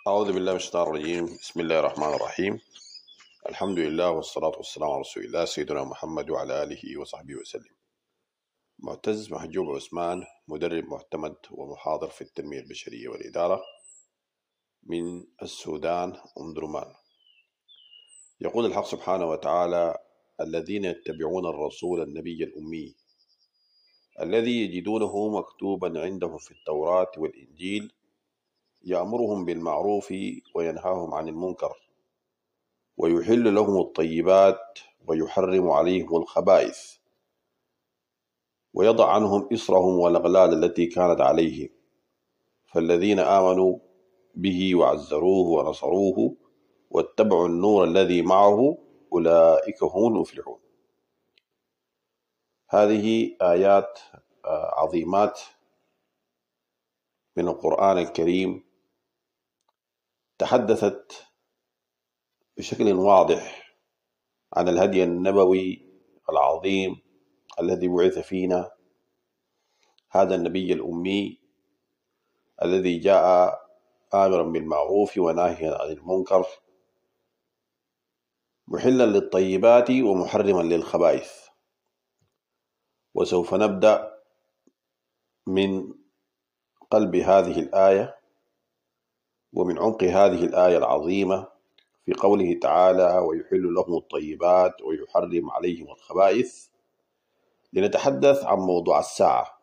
أعوذ بالله من الشيطان الرجيم. بسم الله الرحمن الرحيم. الحمد لله والصلاة والسلام على رسول الله سيدنا محمد وعلى آله وصحبه وسلم. معتز محجوب عثمان، مدرب معتمد ومحاضر في التنمية البشرية والإدارة من السودان أم درمان. يقول الحق سبحانه وتعالى: الذين يتبعون الرسول النبي الأمي الذي يجدونه مكتوبا عندهم في التوراة والإنجيل يأمرهم بالمعروف وينهاهم عن المنكر ويحل لهم الطيبات ويحرم عليهم الخبائث ويضع عنهم إصرهم والأغلال التي كانت عليهم فالذين آمنوا به وعزروه ونصروه واتبعوا النور الذي معه أولئك هم المفلحون. هذه آيات عظيمات من القرآن الكريم تحدثت بشكل واضح عن الهدي النبوي العظيم الذي بعث فينا، هذا النبي الأمي الذي جاء آمرا بالمعروف وناهيا عن المنكر، محلا للطيبات ومحرما للخبائث. وسوف نبدأ من قلب هذه الآية ومن عمق هذه الآية العظيمة في قوله تعالى: ويحل لهم الطيبات ويحرم عليهم الخبائث، لنتحدث عن موضوع الساعة.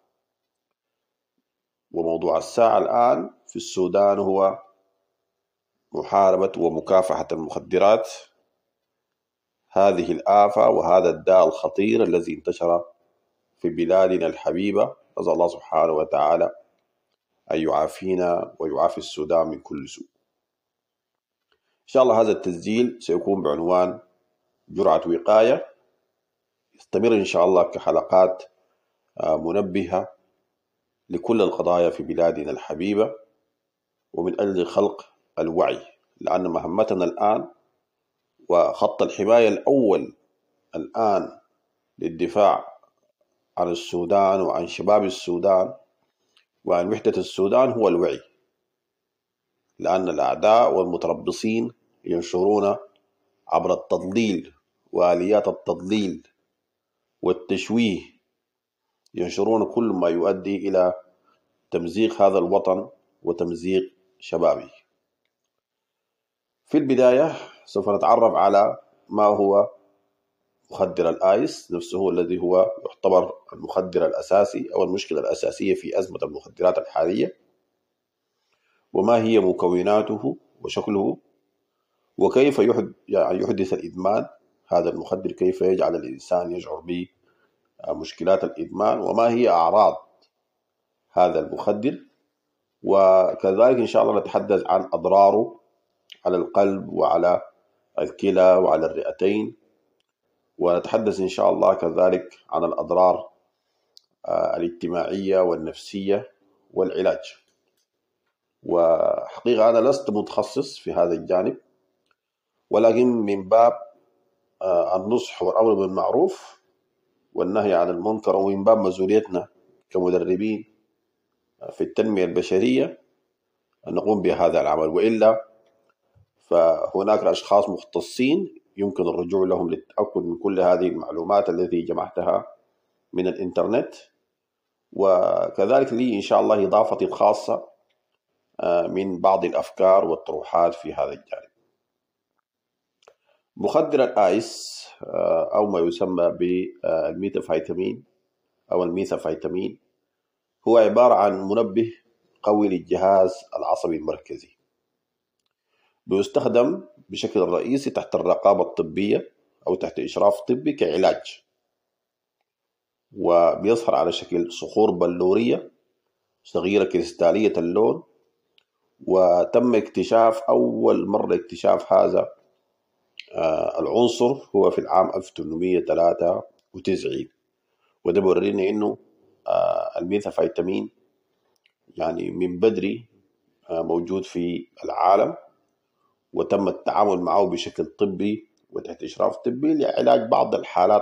وموضوع الساعة الآن في السودان هو محاربة ومكافحة المخدرات، هذه الآفة وهذا الداء الخطير الذي انتشر في بلادنا الحبيبة. نسأل الله سبحانه وتعالى أن يعافينا ويعافي السودان من كل سوء. إن شاء الله هذا التسجيل سيكون بعنوان جرعة وقاية، يستمر إن شاء الله كحلقات منبهة لكل القضايا في بلادنا الحبيبة، ومن أجل خلق الوعي، لأن مهمتنا الآن وخط الحماية الأول الآن للدفاع عن السودان وعن شباب السودان وعن وحدة السودان هو الوعي، لأن الأعداء والمتربصين ينشرون عبر التضليل وآليات التضليل والتشويه، ينشرون كل ما يؤدي إلى تمزيق هذا الوطن وتمزيق شبابه. في البداية سوف نتعرف على ما هو مخدر الآيس نفسه، الذي هو يعتبر المخدر الأساسي أو المشكلة الأساسية في أزمة المخدرات الحالية، وما هي مكوناته وشكله، وكيف يحدث الإدمان هذا المخدر، كيف يجعل الإنسان يشعر بمشكلات الإدمان، وما هي أعراض هذا المخدر، وكذلك إن شاء الله نتحدث عن أضراره على القلب وعلى الكلى وعلى الرئتين، ونتحدث إن شاء الله كذلك عن الأضرار الاجتماعية والنفسية والعلاج. وحقيقة أنا لست متخصص في هذا الجانب، ولكن من باب النصح والأمر بالمعروف والنهي عن المنكر، ومن باب مسؤوليتنا كمدربين في التنمية البشرية أن نقوم بهذا العمل، وإلا فهناك أشخاص مختصين يمكن الرجوع لهم للتأكد من كل هذه المعلومات التي جمعتها من الإنترنت. وكذلك لي إن شاء الله إضافتي الخاصة من بعض الأفكار والطروحات في هذا الجانب. مخدر الآيس أو ما يسمى بالميثامفيتامين أو الميثامفيتامين هو عبارة عن منبه قوي للجهاز العصبي المركزي، بيستخدم بشكل رئيسي تحت الرقابة الطبية أو تحت إشراف طبي كعلاج، وبيظهر على شكل صخور بلورية صغيرة كريستالية اللون. وتم اكتشاف أول مرة اكتشاف هذا العنصر هو في العام 1893، وده بورينا إنه الميثامفيتامين يعني من بدري موجود في العالم، وتم التعامل معه بشكل طبي وتحت إشراف طبي لعلاج بعض الحالات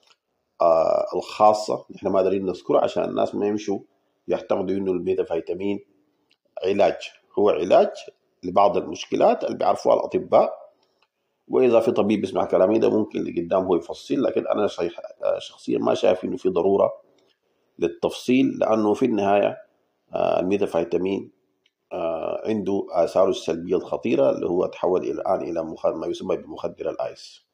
الخاصة نحن ما دارين نذكرها عشان الناس ما يمشوا يعتقدوا إنه الميثامفيتامين علاج. هو علاج لبعض المشكلات اللي بيعرفوها الأطباء. وإذا في طبيب بيسمع كلامي ده ممكن اللي قدام هو يفصل، لكن أنا شخصيا ما شايف إنه في ضرورة للتفصيل، لأنه في النهاية الميثامفيتامين عنده آثاره السلبية الخطيرة اللي هو تحول الآن إلى ما يسمى بمخدر الآيس.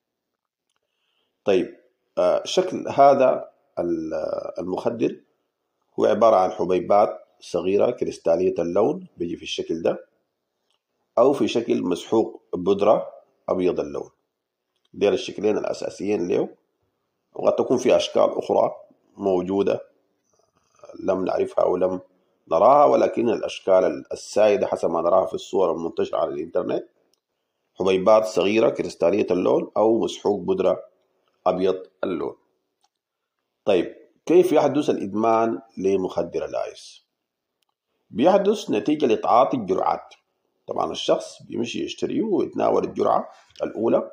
طيب شكل هذا المخدر هو عبارة عن حبيبات صغيرة كريستالية اللون، بيجي في الشكل ده، أو في شكل مسحوق بودرة أبيض اللون. ديل الشكلين الأساسيين له، وقد تكون في أشكال أخرى موجودة لم نعرفها أو لم نراها، ولكن الأشكال السائدة حسب ما نراها في الصور المنتشرة على الإنترنت حبيبات صغيرة كريستالية اللون أو مسحوق بودرة أبيض اللون. طيب كيف يحدث الإدمان لمخدر الآيس؟ بيحدث نتيجة لتعاطي الجرعات. طبعا الشخص بيمشي يشتريه ويتناول الجرعة الأولى،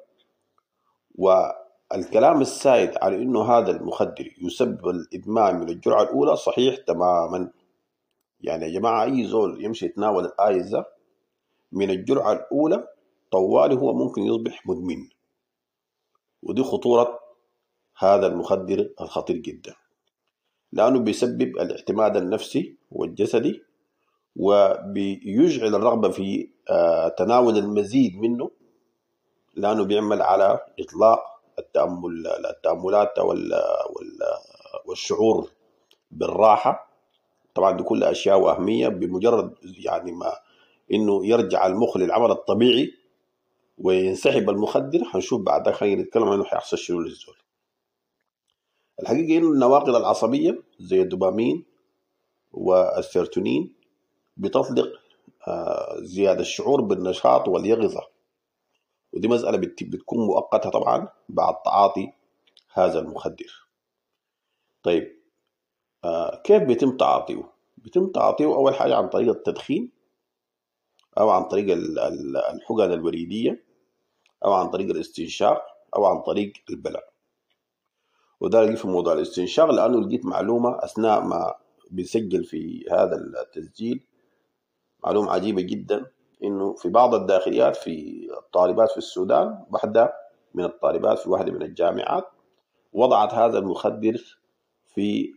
والكلام السائد على إنه هذا المخدر يسبب الإدمان من الجرعة الأولى صحيح تماما. يعني يا جماعة أي زول يمشي يتناول الآيس من الجرعة الأولى طوالي هو ممكن يصبح مدمن، ودي خطورة هذا المخدر الخطير جدا، لأنه بيسبب الاعتماد النفسي والجسدي، وبيجعل الرغبة في تناول المزيد منه، لأنه بيعمل على إطلاق التأملات والشعور بالراحة. طبعا دي كل أشياء وهمية، بمجرد يعني ما إنه يرجع المخ للعمل الطبيعي وينسحب المخدر هنشوف بعد ذلك، خلينا نتكلم عنه هيحصل شنو للزول. الحقيقة إنه النواقل العصبية زي الدوبامين والسيروتونين بتطلق زيادة الشعور بالنشاط واليقظة، ودي مسألة بتكون مؤقتة طبعا بعد تعاطي هذا المخدر. طيب كيف بيتم تعاطيه؟ بيتم تعاطيه أول حاجة عن طريق التدخين، أو عن طريق الحقن الوريدية، أو عن طريق الاستنشاق، أو عن طريق البلع. وده لقيت في موضوع الاستنشاق لأنه لقيت معلومة أثناء ما بنسجل في هذا التسجيل، معلومة عجيبة جدا، إنه في بعض الداخليات في الطالبات في السودان، واحدة من الطالبات في واحدة من الجامعات وضعت هذا المخدر في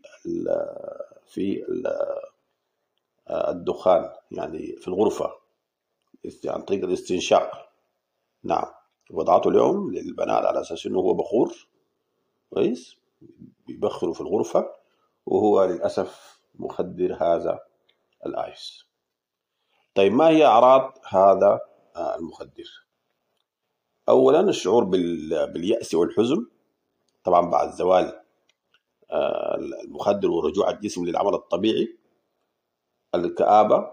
الدخان، يعني في الغرفة عن طريق الاستنشاق. نعم، وضعته اليوم للبنات على أساس إنه هو بخور كويس بيبخروا في الغرفة، وهو للأسف مخدر هذا الآيس. طيب ما هي أعراض هذا المخدر؟ أولا الشعور باليأس والحزن طبعا بعد زوال المخدر ورجوع الجسم للعمل الطبيعي. الكآبة،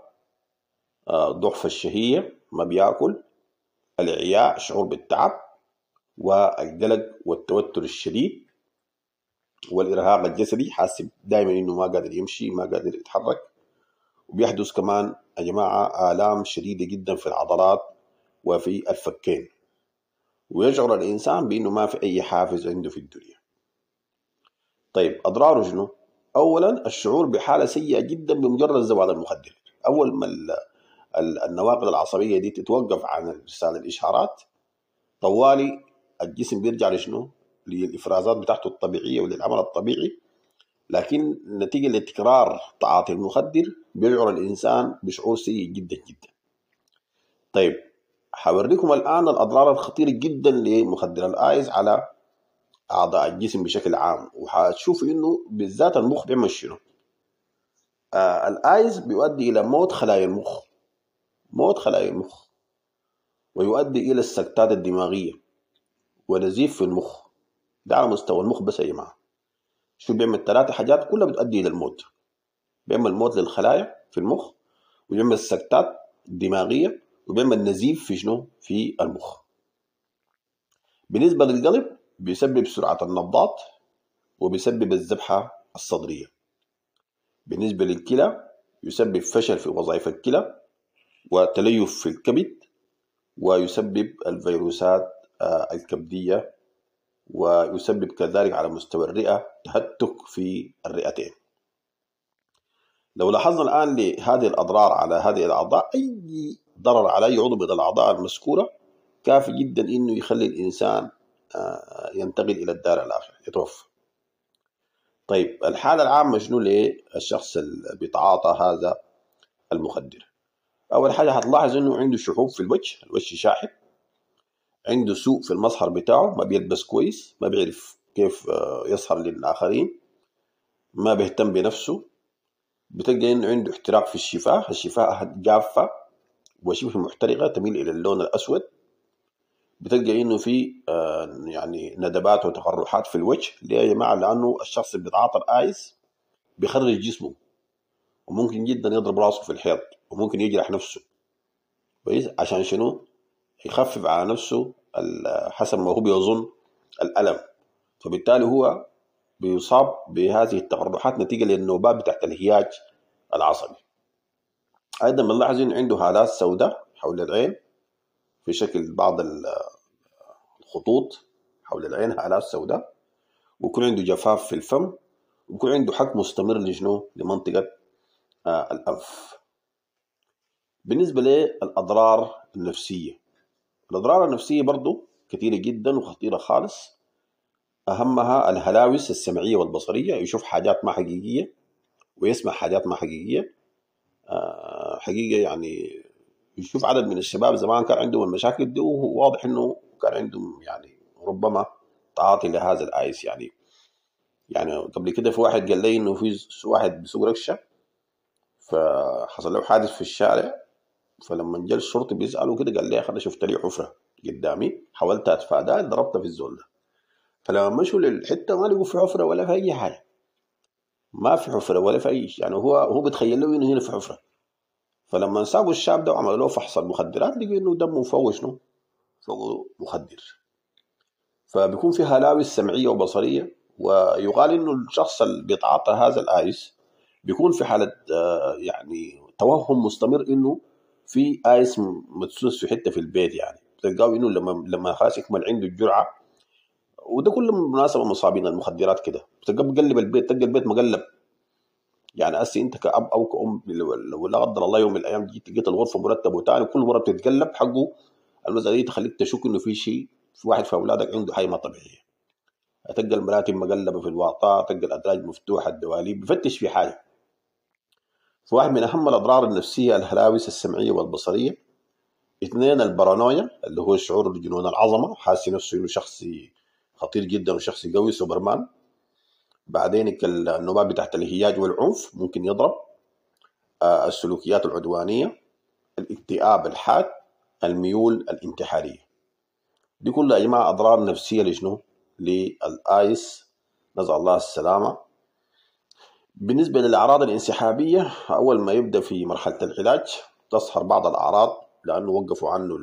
ضعف الشهية، ما بياكل، الإعياء، شعور بالتعب والقلق والتوتر الشديد والإرهاق الجسدي، حاسس دائما إنه ما قادر يمشي ما قادر يتحرك. وبيحدث كمان يا جماعة آلام شديدة جدا في العضلات وفي الفكين، ويشعر الإنسان بأنه ما في أي حافز عنده في الدنيا. طيب أضراره شنو؟ أولا الشعور بحالة سيئة جدا بمجرد زوال المخدر. أول ما النواقل العصبية دي تتوقف عن إرسال الإشعارات طوالي الجسم بيرجع لشنو؟ للإفرازات بتاعته الطبيعية وللعمل الطبيعي، لكن نتيجة لتكرار تعاطي المخدر بيشعر الإنسان بشعور سيء جدا جدا. طيب حوريكم الآن الأضرار الخطيرة جدا لمخدر الآيس على أعضاء الجسم بشكل عام، وحتشوف إنه بالذات المخ بيعمل شنو. الآيس بيؤدي إلى موت خلايا المخ، موت خلايا المخ، ويؤدي إلى السكتات الدماغية ونزيف في المخ. ده على مستوى المخ بس يا جماعة. شو بيعمل؟ 3 حاجات كلها بتؤدي إلى الموت. بيعمل موت للخلايا في المخ، وبيعمل سكتات دماغية، وبيعمل نزيف في شنو؟ في المخ. بالنسبة للقلب بيسبب سرعة النبضات وبيسبب الذبحة الصدرية. بالنسبة للكلى يسبب فشل في وظائف الكلى وتليف في الكبد، ويسبب الفيروسات الكبدية، ويسبب كذلك على مستوى الرئة تهتك في الرئتين. لو لاحظنا الآن لهذه الأضرار على هذه الأعضاء، أي الضرر على أي عضو من الأعضاء المذكورة كافي جدا إنه يخلي الإنسان ينتقل إلى الدار الآخرة، يتوفى. طيب الحالة العامة شنو للشخص اللي بيتعاطى هذا المخدر؟ أول حاجة هتلاحظ إنه عنده شحوب في الوجه شاحب، عنده سوء في المظهر بتاعه، ما بيلبس كويس، ما بيعرف كيف يظهر للآخرين، ما بيهتم بنفسه، بتلقى إنه عنده احتراق في الشفاه جافة وشبه محترقة تميل إلى اللون الأسود، بتلقى إنه في يعني ندبات وتقرحات في الوجه. ليه يا جماعة؟ لأنه الشخص اللي بيتعاطى الآيس بيخرج جسمه، وممكن جدا يضرب راسه في الحيط، وممكن يجرح نفسه. كويس؟ عشان شنو؟ يخفف على نفسه حسب ما هو بيظن الألم، فبالتالي هو بيصاب بهذه التقرحات نتيجة للنوبات بتاعت الهياج العصبي. أيضا بنلاحظ إنه عنده هالات سوداء حول العين في شكل بعض الخطوط حول العين، هالات سوداء، ويكون عنده جفاف في الفم، ويكون عنده حك مستمر لشنو؟ لمنطقة الأنف. بالنسبة للأضرار النفسية، الأضرار النفسية برضو كثيرة جدا وخطيرة خالص. أهمها الهلاوس السمعية والبصرية، يشوف حاجات ما حقيقية ويسمع حاجات ما حقيقية. حقيقة يعني يشوف عدد من الشباب زمان كان عندهم المشاكل دي، وهو واضح انه كان عندهم يعني ربما تعاطي لهذا الايس. يعني قبل كده في واحد قال لي انه في واحد بيسوق ركشه فحصل له حادث في الشارع، فلما جاء الشرطي بيساله كده قال لي يا اخي انا شفت لي حفره قدامي، حاولت اتفاداها، ضربتها في الزول ده. فلما مشوا للحته ما لقوا في حفره ولا في اي حاجه، ما في حفره ولا في اي شيء. يعني هو بيتخيل له انه هنا في حفره. فلما سابوا الشاب ده وعملوا له فحص المخدرات لقوا انه دمه فوق شنو؟ فوق مخدر. فبيكون في هلاوس سمعيه وبصريه. ويقال انه الشخص اللي بيتعاطى هذا الايس بيكون في حاله يعني توهم مستمر انه في ايس مدسوس في حته في البيت. يعني تلقاه انه لما خلاص يكمل عنده الجرعه، وده كله بالمناسبه مصابين المخدرات كده، تلقاه بقلب البيت، تلقى البيت مقلب. يعني اسي انت كاب او كأم لو لا قدر الله يوم من الايام جيت لقيت الغرفه مرتبه وتاني كل مره بتتقلب حقه، المساله دي تخليك تشك انه في شيء، في واحد في اولادك عنده حاجه ما طبيعيه. تلقى المراتب مقلبه في الواطه، تلقى الادراج مفتوحه، الدواليب، بفتش في حاجه. فواحد من اهم الاضرار النفسيه الهلاوس السمعيه والبصريه. اثنين البارانويا اللي هو الشعور بجنون العظمه، حاسس نفسه انه شخص خطير جدا وشخص قوي سوبرمان. بعدين النوبات بتاعت الهياج والعنف ممكن يضرب. السلوكيات العدوانيه، الاكتئاب الحاد، الميول الانتحاريه. دي كلها يا جماعه اضرار نفسيه لشنو؟ للايس، نسال الله السلامه. بالنسبه للاعراض الانسحابيه، اول ما يبدا في مرحله العلاج تظهر بعض الاعراض لانه وقفوا عنه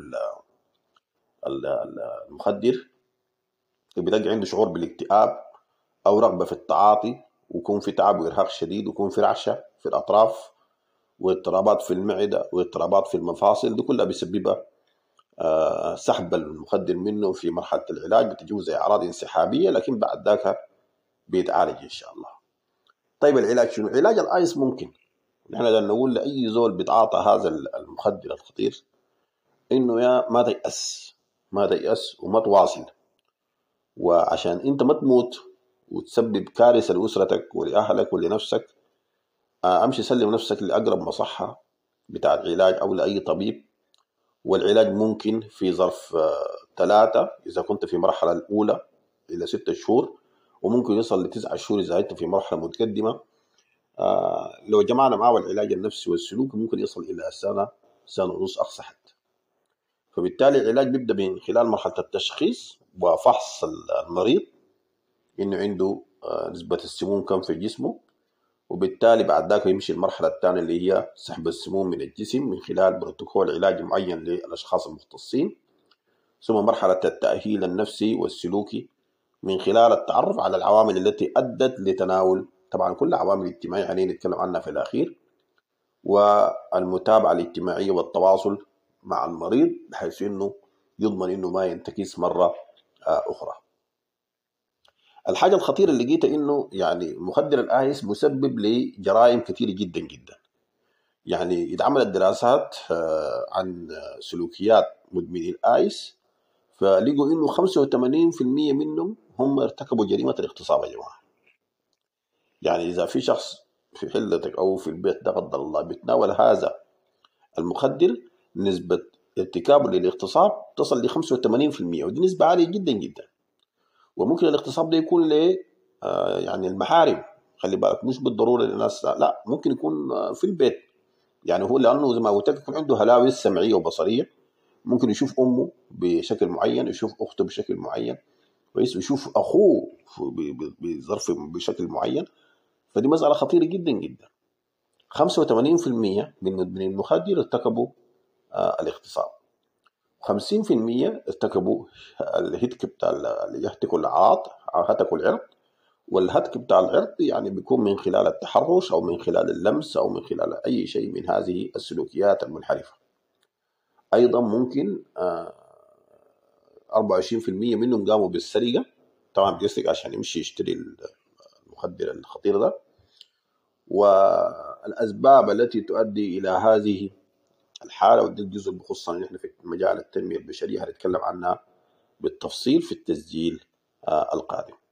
المخدر. بيلاقي عنده شعور بالاكتئاب او رغبه في التعاطي، ويكون في تعب وارهاق شديد، ويكون في رعشه في الاطراف، واضطرابات في المعده، واضطرابات في المفاصل. دي كلها بيسببها سحب المخدر منه في مرحله العلاج، بتجيه زي اعراض انسحابيه، لكن بعد ذاك بيتعالج ان شاء الله. طيب العلاج شنو؟ علاج الايس ممكن نحن نقول لاي زول بيتعاطى هذا المخدر الخطير انه يا ما تيأس، ما تيأس وما تواصل. وعشان انت ما تموت وتسبب كارثه لاسرتك ولاهلك ولنفسك، امشي سلم نفسك لاقرب مصحه بتاع علاج او لاي طبيب. والعلاج ممكن في ظرف 3 إذا كنت في المرحلة الأولى إلى 6 شهور، وممكن يصل ل9 شهور إذا أنت في مرحلة متقدمة. لو جمعنا معه العلاج النفسي والسلوكي ممكن يصل إلى سنة، سنة ونص أقصى حد. فبالتالي العلاج بيبدأ من خلال مرحلة التشخيص وفحص المريض إنه عنده نسبة السموم كم في جسمه، وبالتالي بعد ذاك يمشي المرحلة الثانية اللي هي سحب السموم من الجسم من خلال بروتوكول علاجي معين للأشخاص المختصين. ثم مرحلة التأهيل النفسي والسلوكي من خلال التعرف على العوامل التي أدت لتناول، طبعا كل عوامل اجتماعية علينا نتكلم عنها في الأخير، والمتابعة الاجتماعية والتواصل مع المريض بحيث أنه يضمن أنه ما ينتكس مرة أخرى. الحاجة الخطيرة اللي لقيتها أنه يعني مخدر الآيس مسبب لجرائم كثيرة جدا جدا. يعني اتعملت دراسات عن سلوكيات مدمني الآيس، فلقوا إنه 85% منهم هم ارتكبوا جريمة الاغتصاب يا جماعة. يعني إذا في شخص في حلتك أو في البيت ده قدر الله بيتناول هذا المخدر، نسبة ارتكابه للاغتصاب تصل ل 85%، ودي نسبة عالية جدا جدا. وممكن الاغتصاب ده يكون ل يعني المحارم، خلي بالك، مش بالضرورة للناس، لا، ممكن يكون في البيت. يعني هو لأنه زي ما قلت لك يكون عنده هلاوس سمعية وبصرية، ممكن يشوف أمه بشكل معين، يشوف أخته بشكل معين، كويس، ويشوف أخوه بظرف بشكل معين. فدي مسألة خطيرة جدا جدا. 85% من المخدر ارتكبوا الاغتصاب، 50% ارتكبوا الهتك بتاع اللي يهتكوا الأعراض، هتكوا العرض. والهتك بتاع العرض يعني بيكون من خلال التحرش أو من خلال اللمس أو من خلال أي شيء من هذه السلوكيات المنحرفة. أيضا ممكن 24% منهم قاموا بالسرقة، طبعا بيسرق عشان يمشي يشتري المخدر الخطير ده. والأسباب التي تؤدي إلى هذه الحالة، ودي الجزء اللي بخصنا نحن في مجال التنمية البشرية هنتكلم عنها بالتفصيل في التسجيل القادم.